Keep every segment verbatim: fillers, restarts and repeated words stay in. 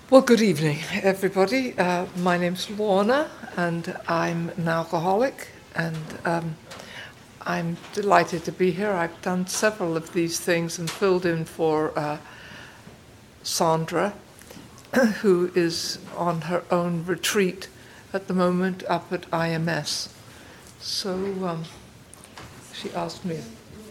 Well, good evening, everybody. Uh, my name's Lorna, and I'm an alcoholic, and um, I'm delighted to be here. I've done several of these things and filled in for uh, Sandra, who is on her own retreat at the moment up at I M S. So um, she asked me.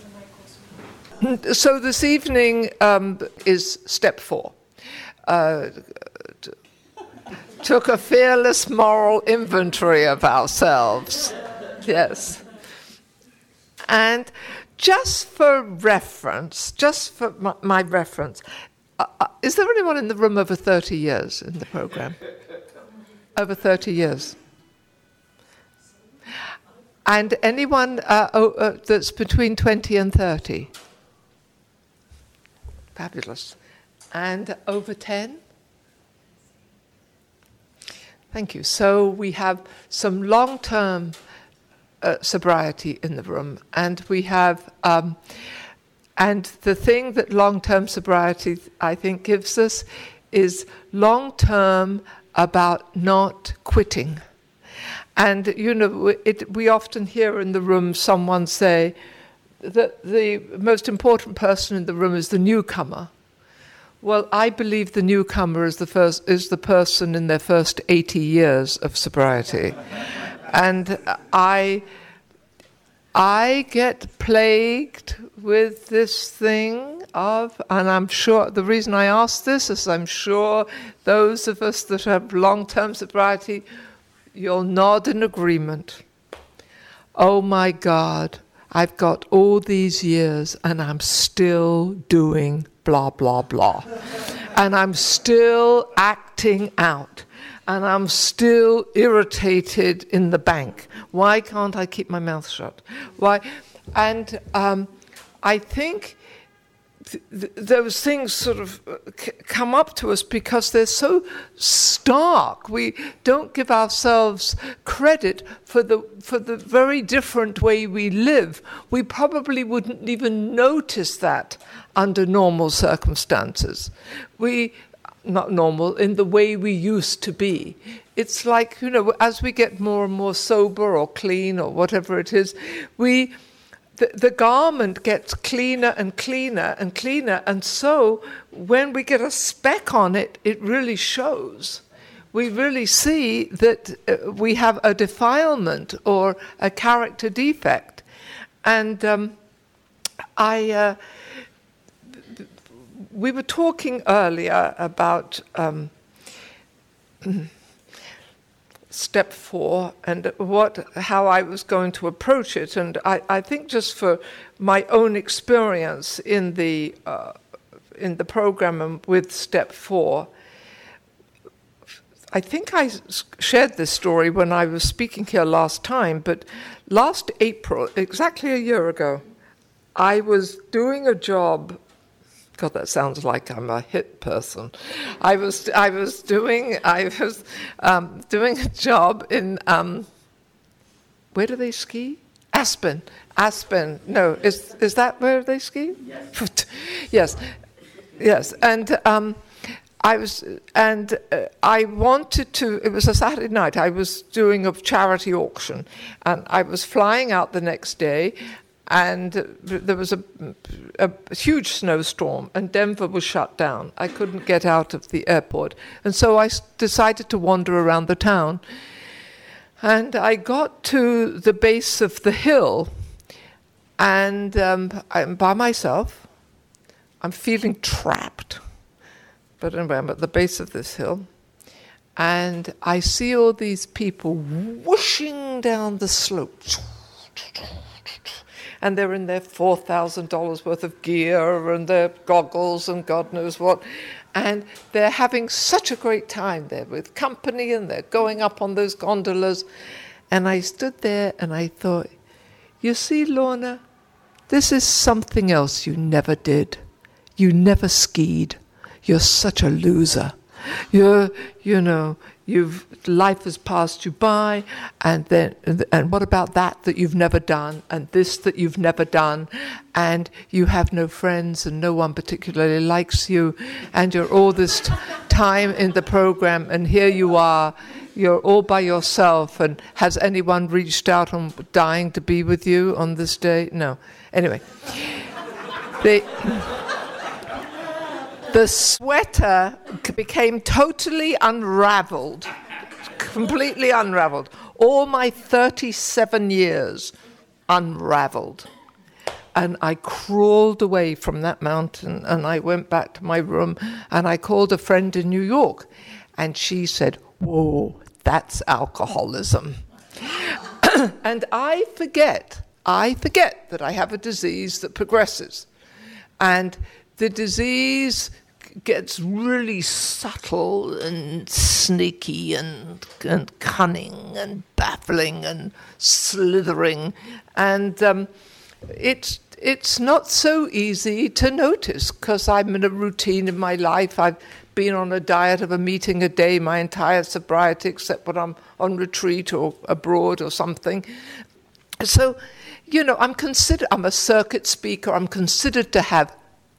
So this evening um, is step four. Uh, t- took a fearless moral inventory of ourselves. Yes. And just for reference, just for my, my reference, uh, uh, is there anyone in the room over thirty years in the program? Over thirty years. And anyone uh, oh, uh, that's between twenty and thirty? Fabulous. And over ten? Thank you. So we have some long-term uh, sobriety in the room, and we have, um, and the thing that long-term sobriety, I think, gives us is long-term about not quitting. And, you know, it, we often hear in the room someone say that the most important person in the room is the newcomer. Well, I believe the newcomer is the first is the person in their first eighty years of sobriety, and I I get plagued with this thing of, and I'm sure the reason I ask this is I'm sure those of us that have long-term sobriety, you'll nod in agreement. Oh my God, I've got all these years and I'm still doing blah, blah, blah. And I'm still acting out. And I'm still irritated in the bank. Why can't I keep my mouth shut? Why? And um, I think th- th- those things sort of c- come up to us because they're so stark. We don't give ourselves credit for the for the very different way we live. We probably wouldn't even notice that under normal circumstances. We, not normal, in the way we used to be. It's like, you know, as we get more and more sober or clean or whatever it is, we, the, the garment gets cleaner and cleaner and cleaner. And so when we get a speck on it, it really shows. We really see that uh, we have a defilement or a character defect. And um, I... Uh, We were talking earlier about um, step four and what, how I was going to approach it, and I, I think just for my own experience in the uh, in the program with step four, I think I shared this story when I was speaking here last time. But last April, exactly a year ago, I was doing a job. God, that sounds like I'm a hit person. I was I was doing I was um, doing a job in um, where do they ski? Aspen, Aspen. No, is is that where they ski? Yes, yes, yes. And um, I was and uh, I wanted to. It was a Saturday night. I was doing a charity auction, and I was flying out the next day. And there was a, a huge snowstorm, and Denver was shut down. I couldn't get out of the airport. And so I decided to wander around the town. And I got to the base of the hill, and um, I'm by myself. I'm feeling trapped. But anyway, I'm at the base of this hill. And I see all these people whooshing down the slope. And they're in their four thousand dollars worth of gear and their goggles and God knows what. And they're having such a great time there with company, and they're going up on those gondolas. And I stood there and I thought, you see, Lorna, this is something else you never did. You never skied. You're such a loser. You're, you know, you've life has passed you by, and then and what about that that you've never done, and this that you've never done, and you have no friends, and no one particularly likes you, and you're all this t- time in the program, and here you are, you're all by yourself, and has anyone reached out and dying to be with you on this day? No. Anyway, the. The sweater became totally unraveled, completely unraveled. All my thirty-seven years unraveled. And I crawled away from that mountain, and I went back to my room, and I called a friend in New York, and she said, "Whoa, that's alcoholism." And I forget, I forget that I have a disease that progresses. And the disease gets really subtle and sneaky and, and cunning and baffling and slithering, and um, it's it's not so easy to notice because I'm in a routine in my life. I've been on a diet of a meeting a day my entire sobriety, except when I'm on retreat or abroad or something. So, you know, I'm considered. I'm a circuit speaker. I'm considered to have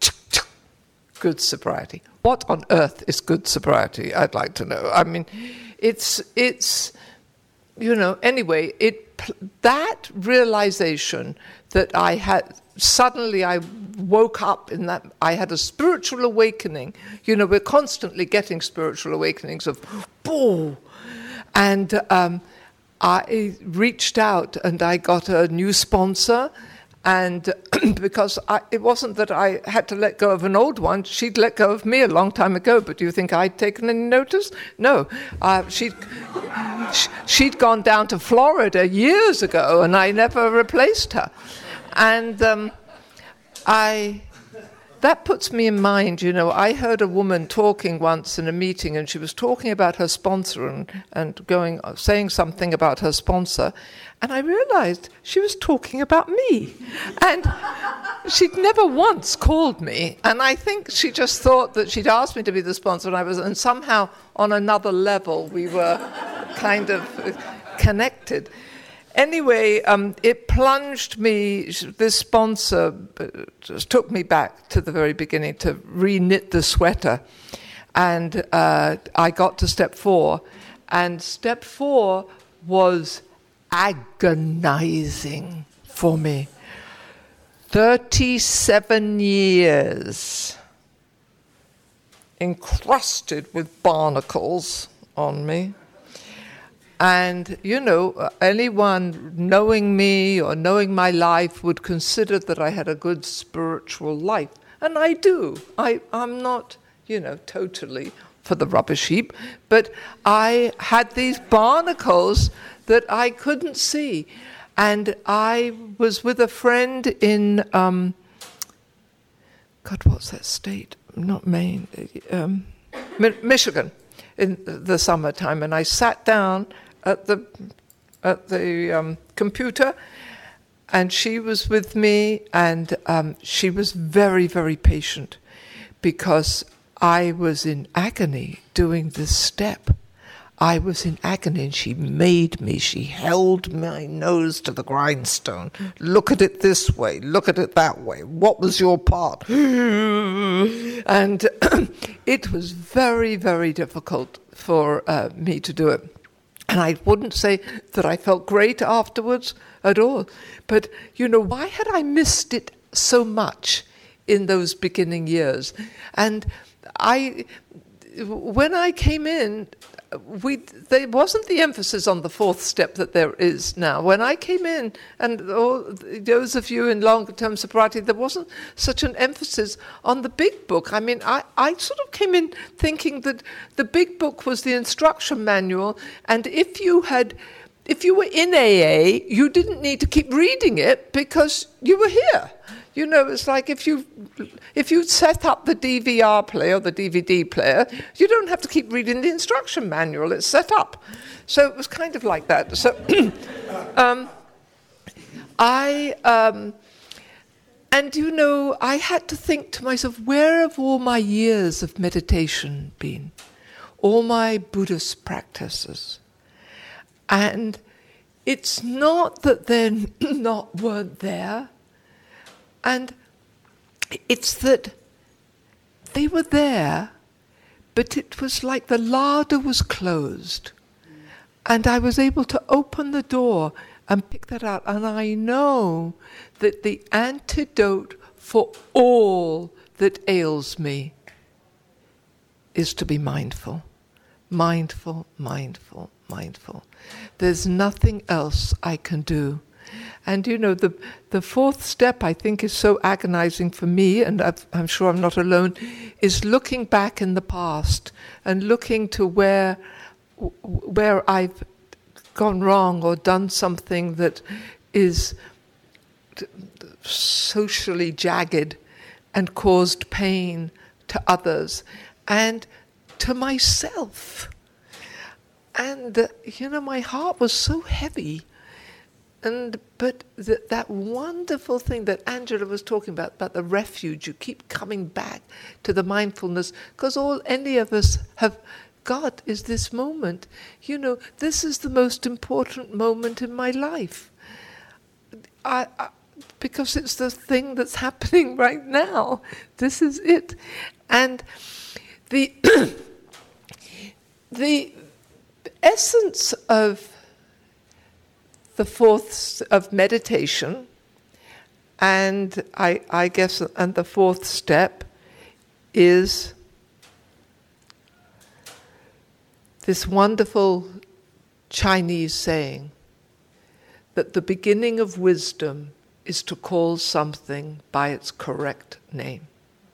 good sobriety. What on earth is good sobriety? I'd like to know. I mean, it's, it's you know, anyway, it that realization that I had, suddenly I woke up in that, I had a spiritual awakening. You know, we're constantly getting spiritual awakenings of, boom, and um, I reached out and I got a new sponsor. And because I, it wasn't that I had to let go of an old one, she'd let go of me a long time ago. But do you think I'd taken any notice? No. Uh, she'd, she'd gone down to Florida years ago, and I never replaced her. And um, I... That puts me in mind, you know, I heard a woman talking once in a meeting, and she was talking about her sponsor and, and going, saying something about her sponsor, and I realized she was talking about me. And she'd never once called me, and I think she just thought that she'd asked me to be the sponsor, and I was, and somehow on another level we were kind of connected. Anyway, um, it plunged me, this sponsor just took me back to the very beginning to re-knit the sweater. And uh, I got to step four. And step four was agonizing for me. thirty-seven years encrusted with barnacles on me. And, you know, anyone knowing me or knowing my life would consider that I had a good spiritual life. And I do. I, I'm not, you know, totally for the rubbish heap. But I had these barnacles that I couldn't see. And I was with a friend in, um, God, what's that state? Not Maine. Um, Mi- Michigan. In the summertime, and I sat down at the at the um, computer, and she was with me, and um, she was very, very patient because I was in agony doing this step. I was in agony, and she made me, she held my nose to the grindstone. Look at it this way, look at it that way. What was your part? And it was very, very difficult for uh, me to do it. And I wouldn't say that I felt great afterwards at all. But, you know, why had I missed it so much in those beginning years? And I, when I came in, we there wasn't the emphasis on the fourth step that there is now. When I came in, and all, those of you in longer-term sobriety, there wasn't such an emphasis on the big book. I mean, I, I sort of came in thinking that the big book was the instruction manual, and if you had, if you were in A A, you didn't need to keep reading it because you were here. You know, it's like if you if you set up the D V R player or the D V D player, you don't have to keep reading the instruction manual. It's set up. So it was kind of like that. So um, I, um, and you know, I had to think to myself, where have all my years of meditation been? all my Buddhist practices. And it's not that they're not weren't there, and it's that they were there, but it was like the larder was closed, and I was able to open the door and pick that out. And I know that the antidote for all that ails me is to be mindful. Mindful, mindful, mindful. There's nothing else I can do. And you know, the the fourth step, I think, is so agonizing for me, and I've, I'm sure I'm not alone, is looking back in the past and looking to where where I've gone wrong or done something that is socially jagged and caused pain to others and to myself. And, uh, you know, my heart was so heavy. And but th- that wonderful thing that Angela was talking about, about the refuge, you keep coming back to the mindfulness, because all any of us have got is this moment. You know, this is the most important moment in my life. I, I, because it's the thing that's happening right now. This is it. And the the essence of the fourth of meditation, and I, I guess, and the fourth step is this wonderful Chinese saying that the beginning of wisdom is to call something by its correct name.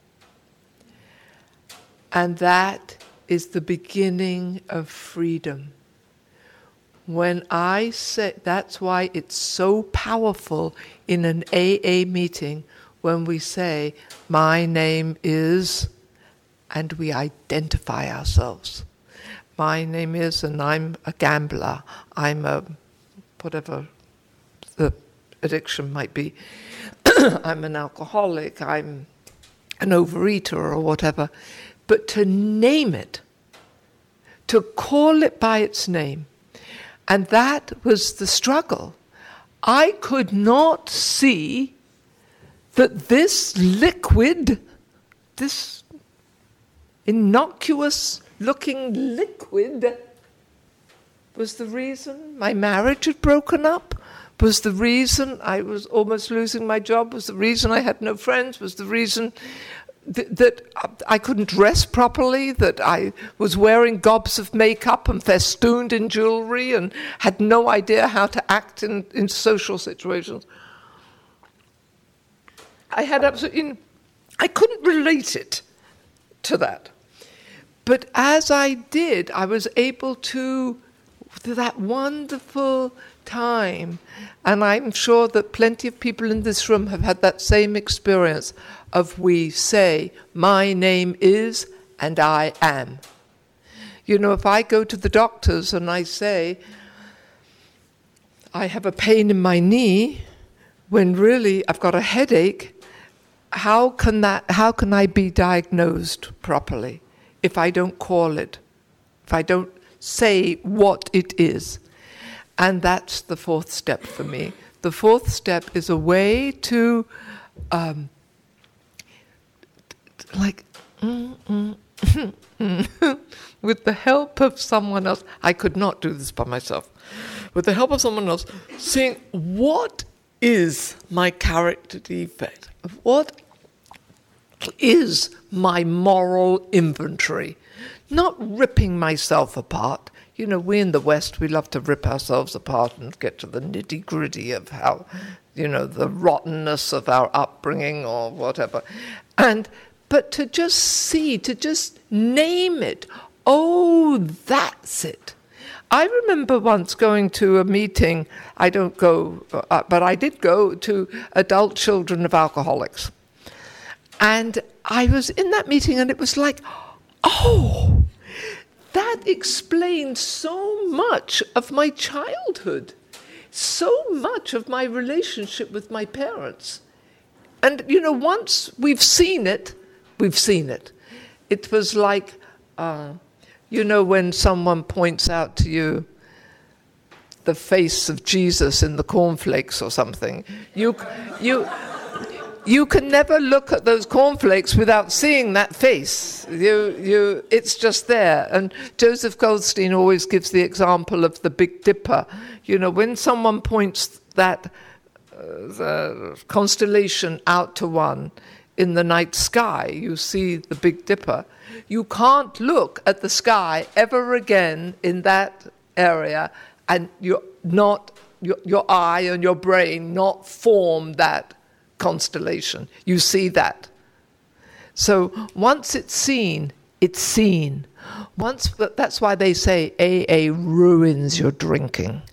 And that is the beginning of freedom. When I say, that's why it's so powerful in an A A meeting when we say, my name is, and we identify ourselves. My name is, and I'm a gambler, I'm a, whatever the addiction might be, I'm an alcoholic, I'm an overeater or whatever. But to name it, to call it by its name, and that was the struggle. I could not see that this liquid, this innocuous-looking liquid, was the reason my marriage had broken up, was the reason I was almost losing my job, was the reason I had no friends, was the reason th- that I couldn't dress properly, that I was wearing gobs of makeup and festooned in jewelry and had no idea how to act in, in social situations. I had absolutely, I couldn't relate it to that. But as I did, I was able to, that wonderful time, and I'm sure that plenty of people in this room have had that same experience of we say, my name is, and I am. You know, if I go to the doctors and I say, I have a pain in my knee, when really I've got a headache, how can that, how can I be diagnosed properly if I don't call it, if I don't say what it is? And that's the fourth step for me. The fourth step is a way to, um, like, mm, mm, mm, with the help of someone else, I could not do this by myself, with the help of someone else, seeing what is my character defect, what is my moral inventory, not ripping myself apart. You know, we in the West, we love to rip ourselves apart and get to the nitty-gritty of how, you know, the rottenness of our upbringing or whatever. And, but to just see, to just name it, oh, that's it. I remember once going to a meeting, I don't go, uh, but I did go to adult children of alcoholics. And I was in that meeting and it was like, oh, that explains so much of my childhood, so much of my relationship with my parents. And, you know, once we've seen it, we've seen it. It was like uh, You know, when someone points out to you the face of Jesus in the cornflakes or something, you, you, you can never look at those cornflakes without seeing that face. You, you, it's just there. And Joseph Goldstein always gives the example of the Big Dipper. You know, when someone points that uh, the constellation out to one in the night sky, you see the Big Dipper. You can't look at the sky ever again in that area and you're not, your, your eye and your brain not form that constellation. You see that. So once it's seen, it's seen. Once, that's why they say A A ruins your drinking.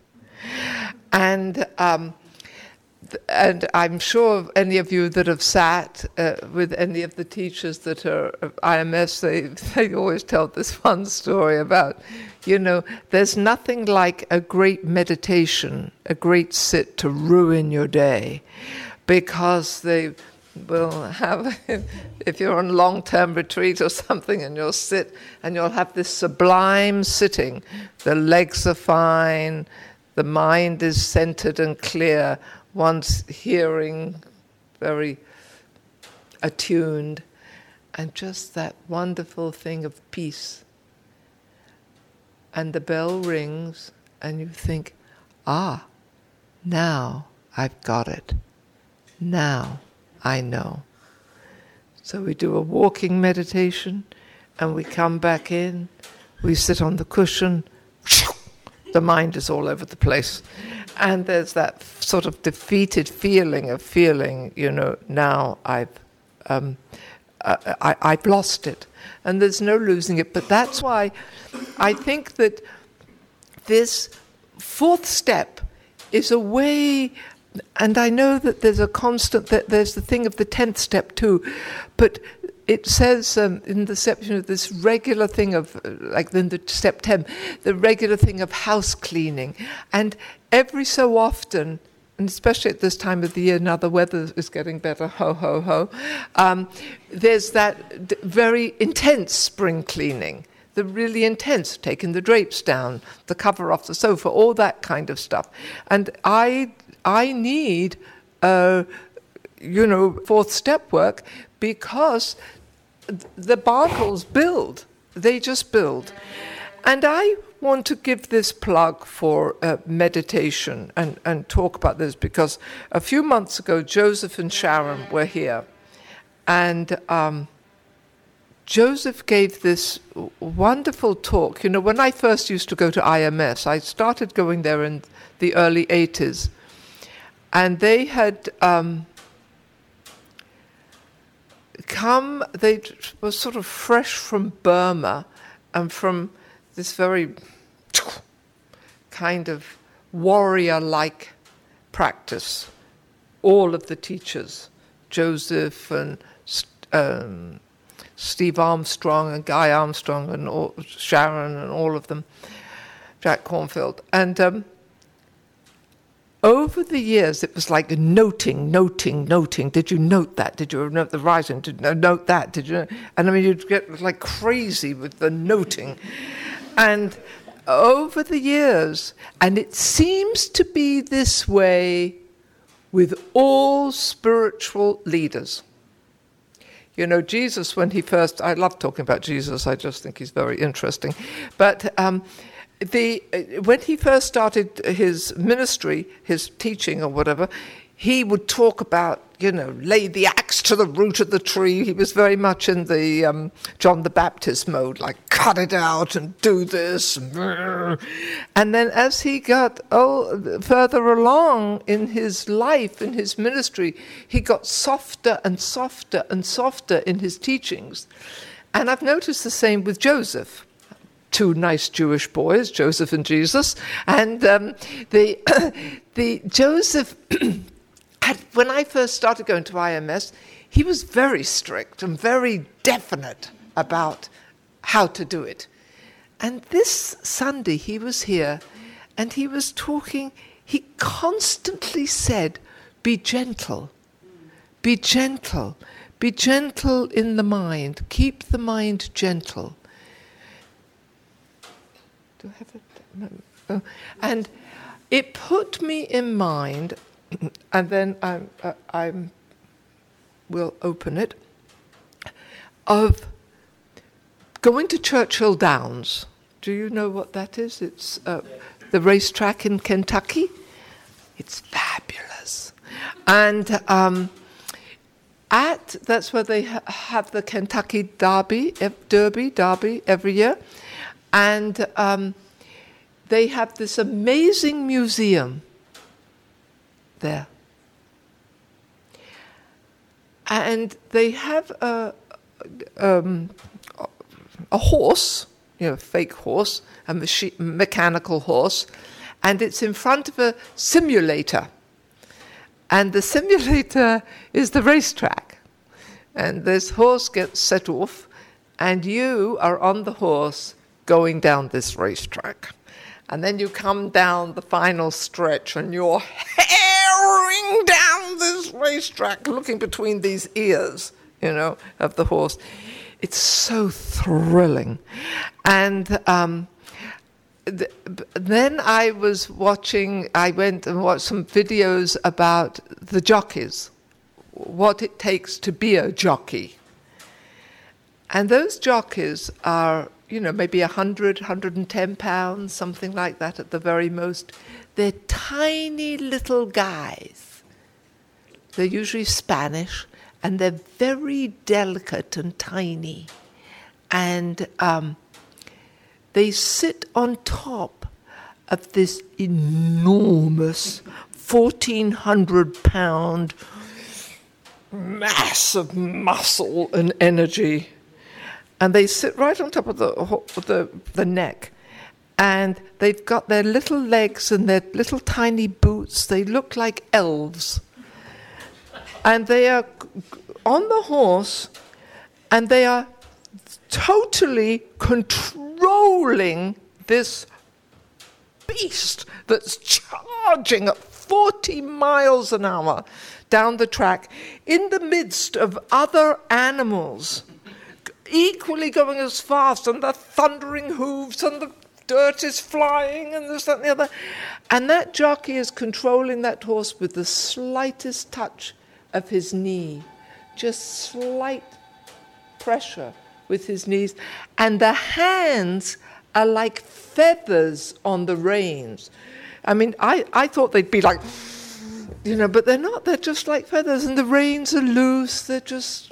And um, and I'm sure any of you that have sat uh, with any of the teachers that are of I M S, they, they always tell this one story about, you know, there's nothing like a great meditation, a great sit to ruin your day, because they will have, if you're on long-term retreat or something and you'll sit and you'll have this sublime sitting, the legs are fine, the mind is centered and clear, one's hearing very attuned, and just that wonderful thing of peace. And the bell rings and you think, ah, now I've got it. Now I know. So we do a walking meditation and we come back in, we sit on the cushion, the mind is all over the place. And there's that sort of defeated feeling of feeling, you know, now I've, um, uh, I, I've lost it. And there's no losing it. But that's why I think that this fourth step is a way, and I know that there's a constant, that there's the thing of the tenth step too, but it says um, in the section of this regular thing of, uh, like in the step ten, the regular thing of house cleaning. And every so often, and especially at this time of the year, now the weather is getting better, ho, ho, ho, um, there's that d- very intense spring cleaning, the really intense, taking the drapes down, the cover off the sofa, all that kind of stuff. And I, I need, uh, you know, fourth step work, because the barnacles build. They just build. And I want to give this plug for uh, meditation and, and talk about this, because a few months ago, Joseph and Sharon were here. And um, Joseph gave this wonderful talk. You know, when I first used to go to I M S, I started going there in the early eighties. And they had um, come, they were sort of fresh from Burma and from this very kind of warrior-like practice. All of the teachers, Joseph and um, Steve Armstrong and Guy Armstrong and all, Sharon and all of them, Jack Cornfield. And um, over the years, it was like noting, noting, noting. Did you note that? Did you note the writing? Did you note that? Did you? And I mean, you'd get like crazy with the noting. And over the years, and it seems to be this way with all spiritual leaders. You know, Jesus, when he first, I love talking about Jesus, I just think he's very interesting. But um, the when he first started his ministry, his teaching or whatever, he would talk about, you know, lay the axe to the root of the tree. He was very much in the um, John the Baptist mode, like cut it out and do this. And then as he got oh, further along in his life, in his ministry, he got softer and softer and softer in his teachings. And I've noticed the same with Joseph. Two nice Jewish boys, Joseph and Jesus. And um, the, the Joseph... When I first started going to I M S, he was very strict and very definite about how to do it. And this Sunday he was here and he was talking, he constantly said, be gentle, be gentle, be gentle in the mind, keep the mind gentle. Do I have it? No. Oh. And it put me in mind, and then I'm, uh, I'm, we'll open it, of going to Churchill Downs. Do you know what that is? It's uh, the racetrack in Kentucky. It's fabulous. And um, at, that's where they ha- have the Kentucky Derby, Derby, Derby every year. And um, they have this amazing museum there. And they have a, um, a horse, you know, a fake horse, a machi- mechanical horse, and it's in front of a simulator. And the simulator is the racetrack. And this horse gets set off, and you are on the horse going down this racetrack. And then you come down the final stretch, and you're herring down this racetrack, looking between these ears, you know, of the horse. It's so thrilling. And um, th- then I was watching, I went and watched some videos about the jockeys, what it takes to be a jockey. And those jockeys are, you know, maybe one hundred, one hundred ten pounds, something like that at the very most. They're tiny little guys. They're usually Spanish, and they're very delicate and tiny. And um, they sit on top of this enormous fourteen hundred pound mass of muscle and energy. And they sit right on top of the, the the neck, and they've got their little legs and their little tiny boots. They look like elves. And they are on the horse, and they are totally controlling this beast that's charging at forty miles an hour down the track in the midst of other animals equally going as fast, and the thundering hooves, and the dirt is flying, and this, that, and the other. And that jockey is controlling that horse with the slightest touch of his knee, just slight pressure with his knees. And the hands are like feathers on the reins. I mean, I, I thought they'd be like, you know, but they're not. They're just like feathers, and the reins are loose. They're just...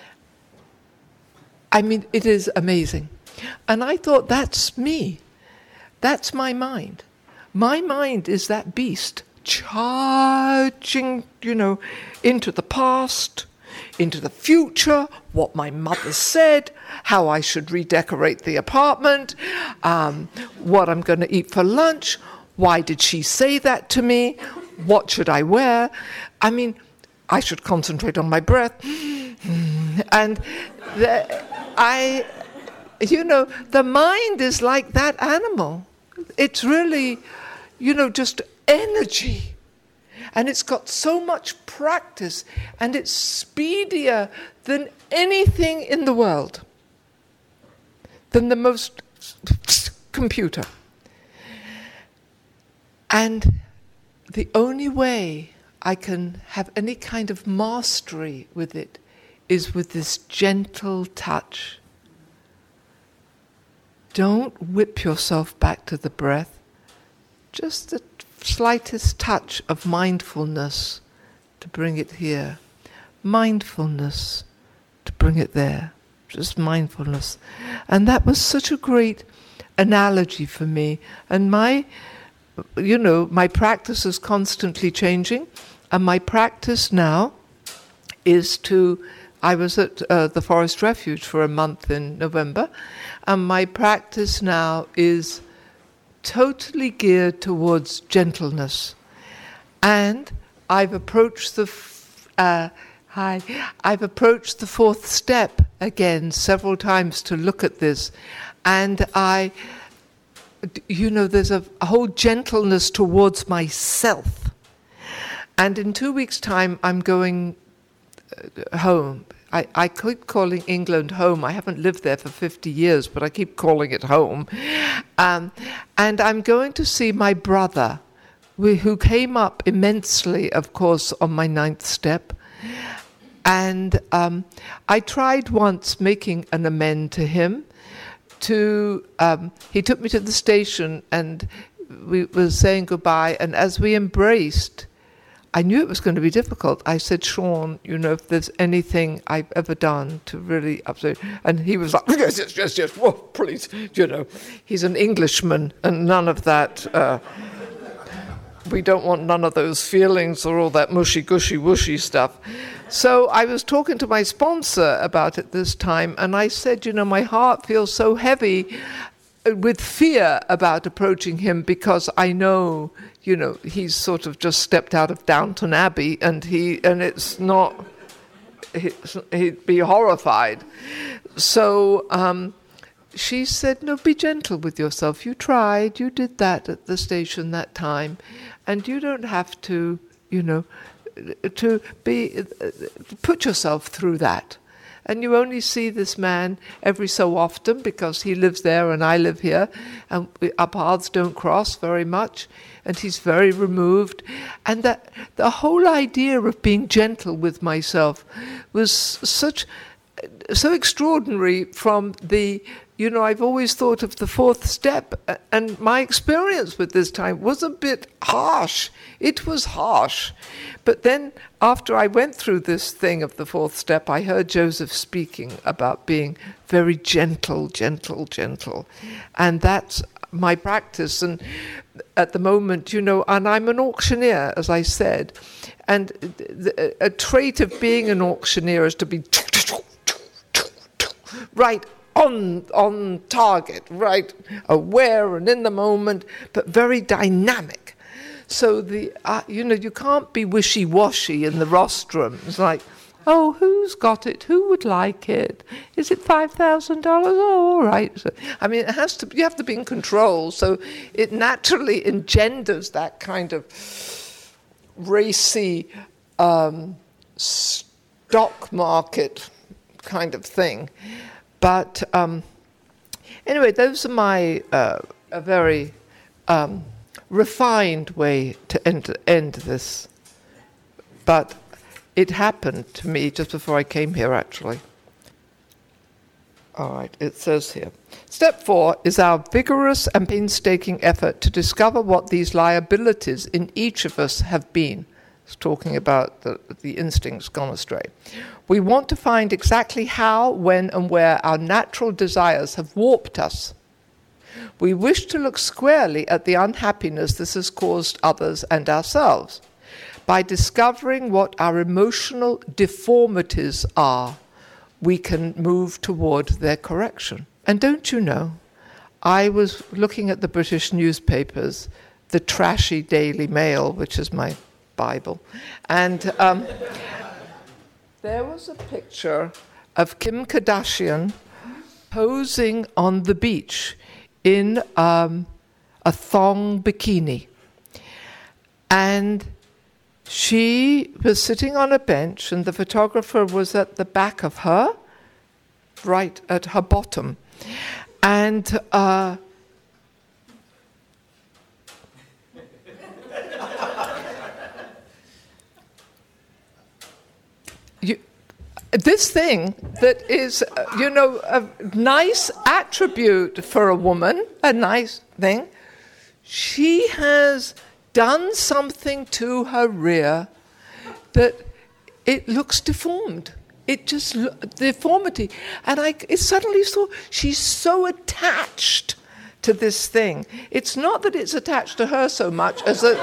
I mean, it is amazing. And I thought, that's me. That's my mind. My mind is that beast charging, you know, into the past, into the future, what my mother said, how I should redecorate the apartment, um, what I'm going to eat for lunch, why did she say that to me, what should I wear? I mean, I should concentrate on my breath. And the, I, you know, the mind is like that animal. It's really, you know, just energy. And it's got so much practice, and it's speedier than anything in the world, than the most computer. And the only way I can have any kind of mastery with it is with this gentle touch. Don't whip yourself back to the breath. Just the slightest touch of mindfulness to bring it here. Mindfulness to bring it there. Just mindfulness. And that was such a great analogy for me. And my, you know, my practice is constantly changing. And my practice now is to... I was at uh, the Forest Refuge for a month in November, and my practice now is totally geared towards gentleness. And I've approached the f- uh, hi, I've approached the fourth step again several times to look at this, and I, you know, there's a, a whole gentleness towards myself. And in two weeks' time, I'm going home I, I keep calling England home. I haven't lived there for fifty years, but I keep calling it home. Um, and I'm going to see my brother, who came up immensely, of course, on my ninth step. And um, I tried once making an amend to him. To um, he took me to the station, and we were saying goodbye. And as we embraced, I knew it was going to be difficult. I said, Sean, you know, if there's anything I've ever done to really upset, and he was like, yes, yes, yes, yes, whoa, please, you know, he's an Englishman, and none of that. Uh, we don't want none of those feelings or all that mushy gushy whooshy stuff. So I was talking to my sponsor about it this time, and I said, you know, my heart feels so heavy with fear about approaching him, because I know, you know, he's sort of just stepped out of Downton Abbey, and he and it's not, he, he'd be horrified. So um, she said, no, be gentle with yourself. You tried, you did that at the station that time, and you don't have to, you know, to be put yourself through that. And you only see this man every so often because he lives there and I live here, and we, our paths don't cross very much, and he's very removed. And that the whole idea of being gentle with myself was such so extraordinary from the, you know, I've always thought of the fourth step, and my experience with this time was a bit harsh. It was harsh. But then after I went through this thing of the fourth step, I heard Joseph speaking about being very gentle, gentle, gentle. And that's my practice. And at the moment, you know, and I'm an auctioneer, as I said. And a trait of being an auctioneer is to be right on on target, right, aware and in the moment, but very dynamic. So the uh, you know, you can't be wishy-washy in the rostrum. It's like, oh, who's got it? Who would like it? Is it five thousand dollars? Oh, all right. So, I mean, it has to. You have to be in control. So it naturally engenders that kind of racy um, stock market kind of thing. But um, anyway, those are my uh, a very um, refined way to end, end this. But it happened to me just before I came here, actually. All right, it says here. Step four is our vigorous and painstaking effort to discover what these liabilities in each of us have been. It's talking about the, the instincts gone astray. We want to find exactly how, when, and where our natural desires have warped us. We wish to look squarely at the unhappiness this has caused others and ourselves. By discovering what our emotional deformities are, we can move toward their correction. And don't you know, I was looking at the British newspapers, the trashy Daily Mail, which is my Bible, and um, there was a picture of Kim Kardashian posing on the beach in um, a thong bikini. And she was sitting on a bench, and the photographer was at the back of her, right at her bottom. And uh, you, this thing that is, uh, you know, a nice attribute for a woman, a nice thing, she has done something to her rear that it looks deformed. It just, lo- deformity. And I it suddenly saw, she's so attached to this thing. It's not that it's attached to her so much as that...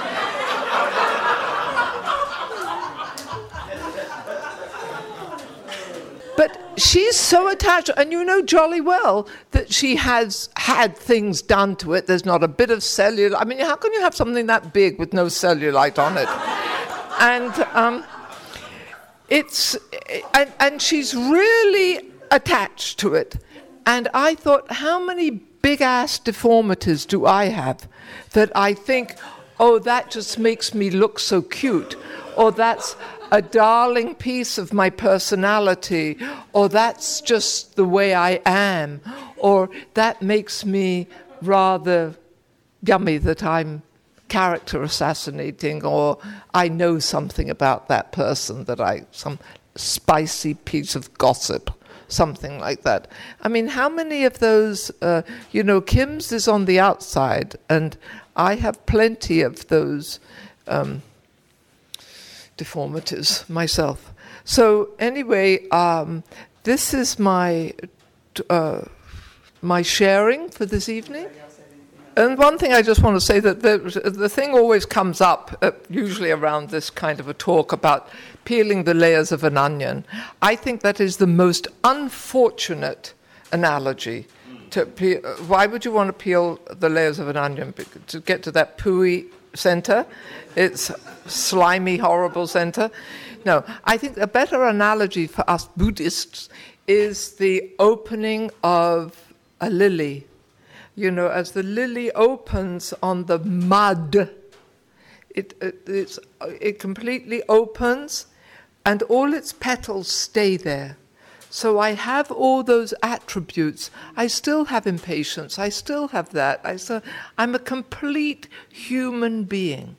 But she's so attached, and you know jolly well that she has had things done to it. There's not a bit of cellulite. I mean, how can you have something that big with no cellulite on it? And um, it's and, and she's really attached to it. And I thought, how many big-ass deformities do I have that I think, oh, that just makes me look so cute, or that's a darling piece of my personality, or that's just the way I am, or that makes me rather yummy that I'm character assassinating, or I know something about that person, that I, some spicy piece of gossip, something like that. I mean, how many of those, uh, you know, Kim's is on the outside, and I have plenty of those um, deformities myself. So anyway, um, this is my uh, my sharing for this evening. And one thing I just want to say, that the, the thing always comes up, uh, usually around this kind of a talk, about peeling the layers of an onion. I think that is the most unfortunate analogy. To peel, why would you want to peel the layers of an onion? To get to that pooey center? It's slimy, horrible center? No, I think a better analogy for us Buddhists is the opening of a lily. You know, as the lily opens on the mud, it, it, it's, it completely opens, and all its petals stay there. So I have all those attributes. I still have impatience. I still have that. I still, I'm a complete human being.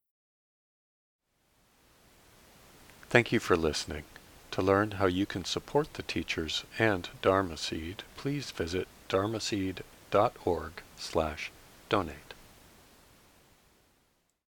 Thank you for listening. To learn how you can support the teachers and Dharma Seed, please visit dharma seed dot org slash donate.